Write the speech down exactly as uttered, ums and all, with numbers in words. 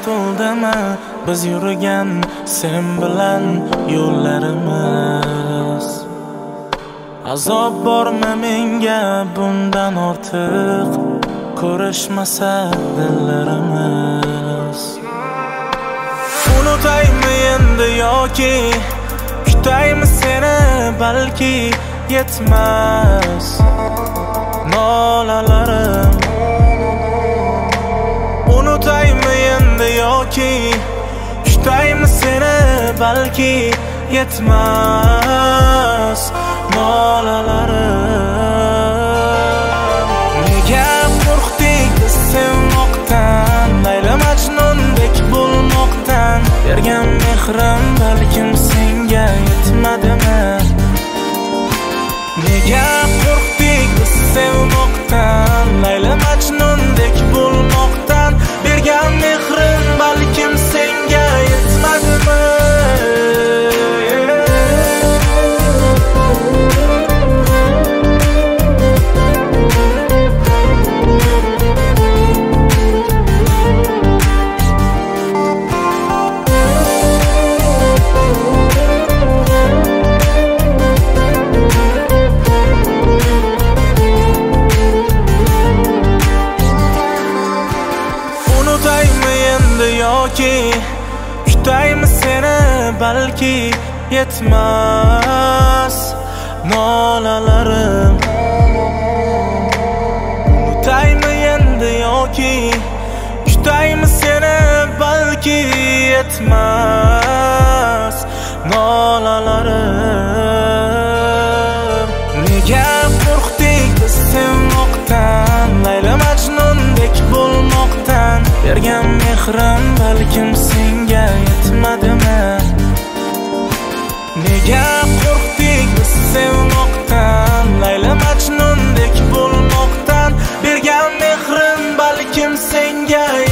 to'ldimi biz yurgan sen bilan yo'llarimiz? Azob bormi menga bundan ortiq ko'rishmasa dillarimiz? Unutaymi endi yoki kutaymi seni, balki yetmas nolalarim. Unutaymi endi yoki kutaymi seni, balki yetmas nolalarim. Nega qo'rqdik biz sevmoqdan, Layla Majnundek bo'lmoqdan? Bergan mehrim balkim senga yetmadimi? Nega qo'rqdik biz sevmoqdan, Layla Majnundek bo'lmoqdan? Bergan mehrim balkim senga yetmadimi? Yoki kutaymi seni, balki yetmas nolalarim. Unutaymi endi yoki kutaymi seni, balki yetmas nolalarim. Nega qo'rqdik biz sevmoqdan, Layla Majnundek bo'lmoqdan? Bergan mehrim balkim senga yetmadimi? Nega qo'rqdik biz sevmoqdan, Layla Majnundek bo'lmoqdan? Bergan mehrim balkim senga